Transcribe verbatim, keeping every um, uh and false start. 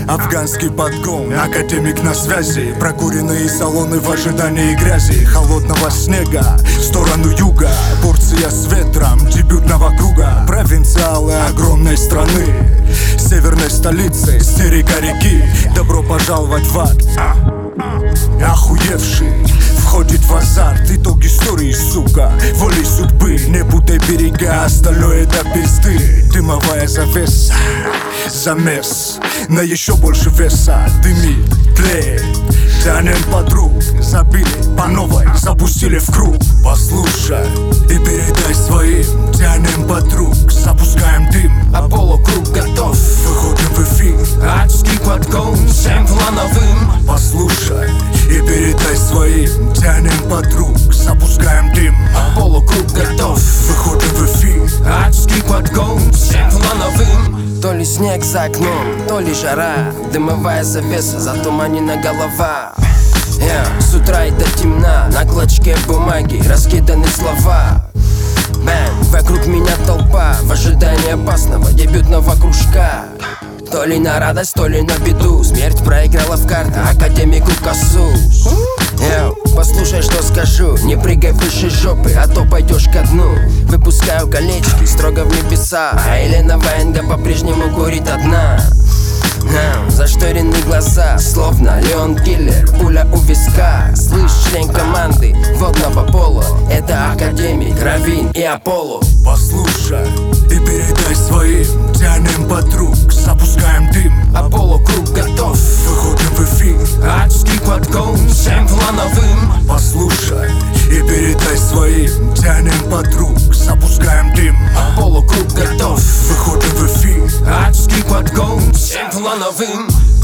Афганский подгон, академик на связи. Прокуренные салоны в ожидании грязи. Холодного снега в сторону юга. Порция с ветром дебютного круга. Провинциалы огромной страны, северной столицы, с берега реки. Добро пожаловать в ад. Охуевший входит в азарт. Итог истории, сука, волей судьбы. Не путай берега, остальное до пизды. Дымовая завеса, замес на еще больше веса. Дымит, тлеет, тянем подруг. Забили по новой, запустили в круг. Послушай и передай своим. Тянем подруг, запускаем дым. Аполло круг готов, выходим в эфир. адский подгон всем плановым. Послушай и передай своим. Тянем подруг, запускаем дым. Аполло круг готов, выходим в эфир. адский подгон всем плановым. То ли снег за окном, то ли жара. Дымовая завеса, затуманена голова. Yeah. С утра и до темна на клочке бумаги раскиданы слова. Бэм, вокруг меня толпа в ожидании опасного дебютного кружка. То ли на радость, то ли на беду. Смерть проиграла в карты академику косу. Йоу, послушай, что скажу. Не прыгай выше жопы, а то пойдешь ко дну. Выпускаю колечки строго в небеса, а Елена Ваенга по-прежнему курит одна. Хм, зашторенные глаза, словно Леон Киллер, пуля у виска. Слышь, член команды водного пола, это академик, Равин и Аполло. Послушай и передай своим. Тянем подруг, запускаем дым. Аполло круг готов, выходим в эфир. адский подгон всем плановым. Послушай и передай своим. Тянем подруг, запускаем дым. Аполло круг готов, выходим в эфир. адский подгон всем плановым.